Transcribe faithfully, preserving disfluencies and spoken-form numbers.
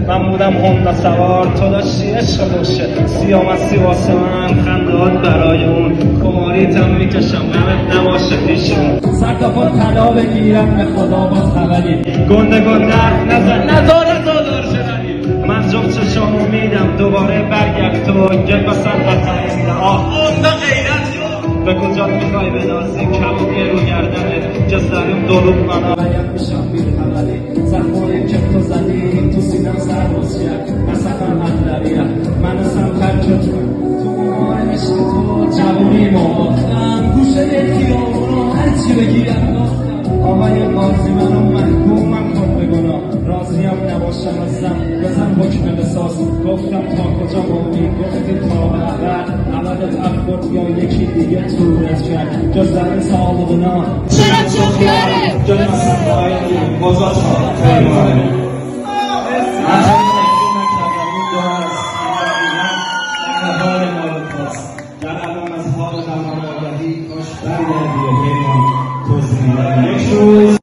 من بودم هوندا سوار، تو داشتی عشق بشه سیامستی واسه من، خندهات برای اون کماریتم میکشم غمت نباشه پیشون. سر تا پا طلا بگیرم به خدا باز خبری، گنده گنده حرف نزن نزار زادار شدنی. من جفت چشامو میدم دوباره برگرد تو گل بسن وطن میده آه اونده غیرت جو. به کجات میخوای بنازی کبوبی رو گردنه جز در اون دروب منو باید میشم بیر خبری، زخمایی که تو زدی تو سینم سر باز کرد مثلا اندریه منو سمتر جد کن تو اونهای عشق تو جوونی ماختم گوشه یکی رو هرچی بگی انداختم. آقای قاضی منو محکومم کن به گناه، راضیم نباشم ازم بزن حکم قصاص. گفتم تا کجا موندی گفتی تا به ابد، ابدت افرد یا یکی دیگه تورت کرد جز در این سالقنا چرا چون خیاره جز مثلا باید بازات ها خیلی مهمه. من تنگی نکردم این دو از حال مال خواست در علم از حال غمان آگهی کاش برگردی و پیمان توضیح یک روز